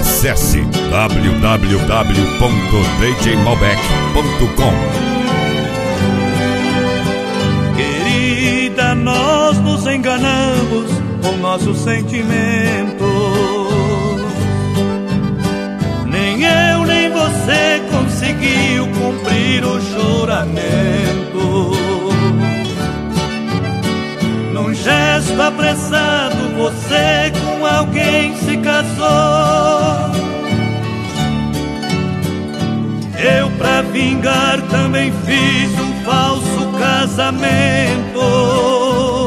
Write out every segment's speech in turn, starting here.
Acesse www.djmalbec.com. Querida, nós nos enganamos com nossos sentimentos. Nem eu nem você conseguiu cumprir o juramento. Num gesto apressado você com alguém se casou. Eu pra vingar também fiz um falso casamento.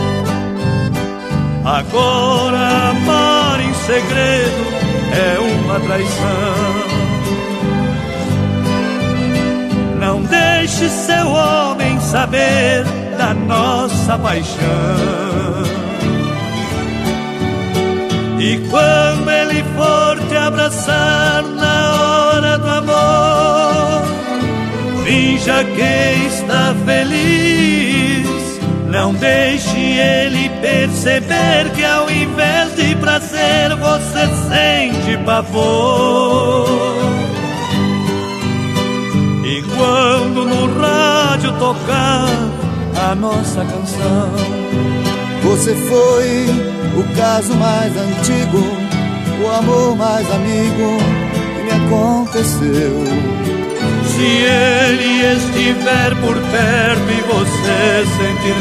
Agora amar em segredo é uma traição. Não deixe seu homem saber da nossa paixão. E quando ele for te abraçar na hora do amor, finja que está feliz. Não deixe ele perceber que ao invés de prazer você sente pavor. E quando no rádio tocar a nossa canção, você foi o caso mais antigo, o amor mais amigo que me aconteceu. Se ele estiver por perto e você sentir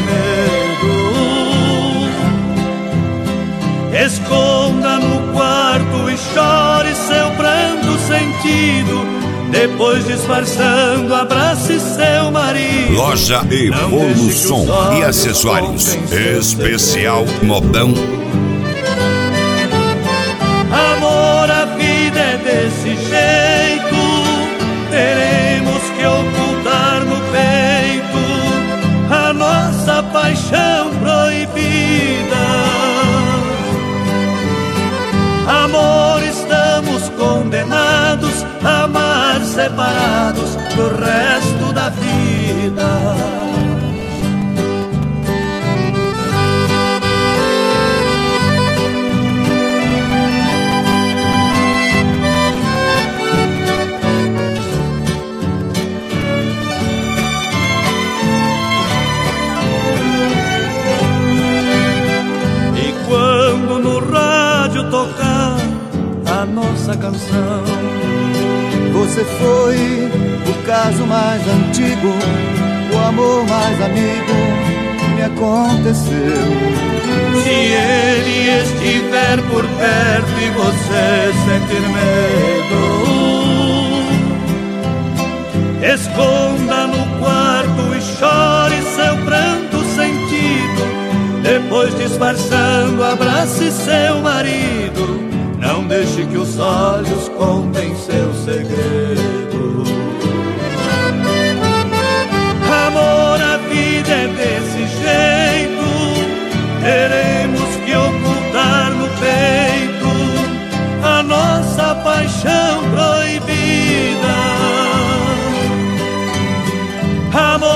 medo, esconda no quarto e chore seu pranto sentido. Depois disfarçando, abrace seu marido. Loja Evolução e acessórios. Especial Modão. Amor, a vida é desse jeito. Teremos que ocultar no peito a nossa paixão proibida. Amor, estamos condenados a amar separados do resto da vida. E quando no rádio tocar a nossa canção, você foi o caso mais antigo, o amor mais amigo que me aconteceu. Se ele estiver por perto e você sentir medo, esconda no quarto e chore seu pranto sentido. Depois disfarçando, abrace seu marido. Não deixe que os olhos contem seu segredo. Amor, a vida é desse jeito. Teremos que ocultar no peito a nossa paixão proibida. Amor,